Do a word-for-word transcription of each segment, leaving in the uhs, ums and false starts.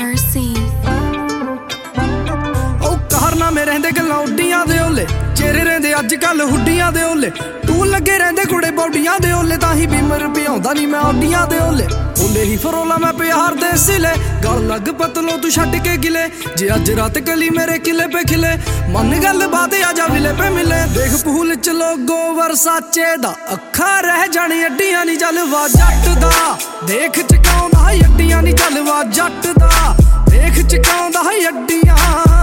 Mercy ओ कारनामे रहिंदे गल्लां उड्डियां दे ओले चेहरे रहिंदे अज कल हुड्डियां दे ओले तू लगे रहिंदे कुड़े बौडियां दे ओले तां ही बीमर पियाउंदा नी मैं औडियां दे ओले ओले ही फरोला मैं प्यार दे सिले गल लग पतलो तू छड्ड के गिले जे अज रात कली मेरे किले पे खिले मन गल बात आजा विले पे मिले देख पूल च लोगो वरसाचे दा अखा रह जानी अड्डियां नी जलवा जट दा देख चकाउंदा अड्डियां नी जलवा जट दा देख चकाउंदा अड्डियां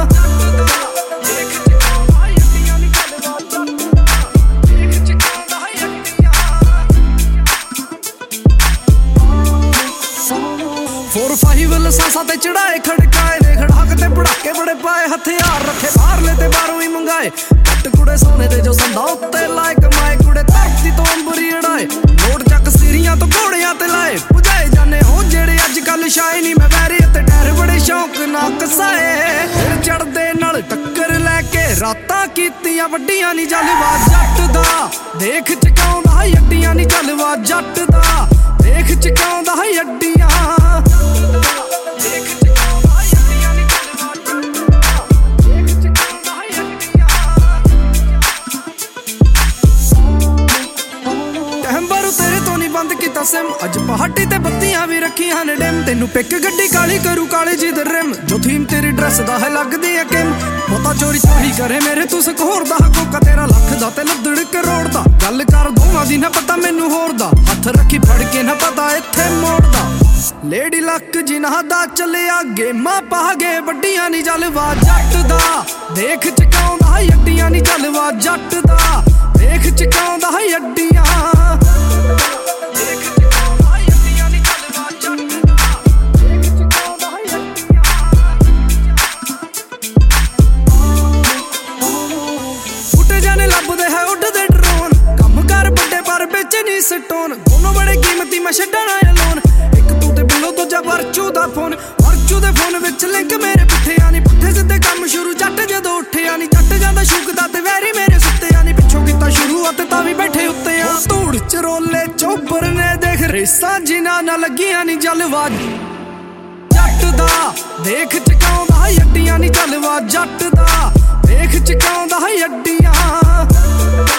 फोर फाइव लसासा ते चढ़ाए खड़काए ने खड़ाक ते पड़ाके बड़े पाए हथियार रखे बाहर ले ते बाहरों ही मंगाए पट कुड़े सोने ते जो संदा उत्ते लाए कमाए कुड़े धरती तो अंबरी अड़ाए नोट चक सीरियां तो घोड़ियां ते लाए पुजाए जाने हो जेड़े अज कल शाए नी मैं वैरी ते डर बड़े शौक ना कसाए फिर चढ़दे नाल टक्कर लैके रातां कीतियां वड्डियां नी जलवा जट दा देख चकाउंदा अड्डियां नी जलवा जट दा देख चकाउंदा अड्डियां बंद किता सिम अज पहाड़ी ते बत्तियां भी रखियां ने डिम तेनू पिक गड्डी काली करू काले जी दे रिम जो थीम तेरी ड्रेस दा है लगदी है किम पता चोरी चोरी करे मेरे तू सकहोर दा कोका तेरा लख दा ते लद्दड़ करोड़ दा गल कर दोवां दी ना पता मैनू होर दा हथ रखी फड़ के ना पता इत्थे मोड़ दा लेडी लक जिन्हां दा चलिया गेमां पा गए वड्डियां नी जलवा जट दा देख चकाउंदा अड्डियां नी जलवा जट दा देख चकाउंदा अड्डियां स्टोन दोनों बड़े कीमती मैं छड्डण आया लोन एक तू ते बिलो दूजा वरचू दा फोन वरचू दे फोन विच लिंक मेरे पुठे आनी पुठे सिद्धे काम शुरू जट जदों उठिया नी जट जांदा शुकदा ते वैरी मेरे सुत्ते आनी पिछों कीता शुरुआत तां भी बैठे उत्ते आ धूड़ च रोले चोबर ने देख रेसां जिन्हां ना लगियां नी जलवा जट दा देख चकाउंदा अड्डियां नी जलवा जट दा देख चकाउंदा अड्डियां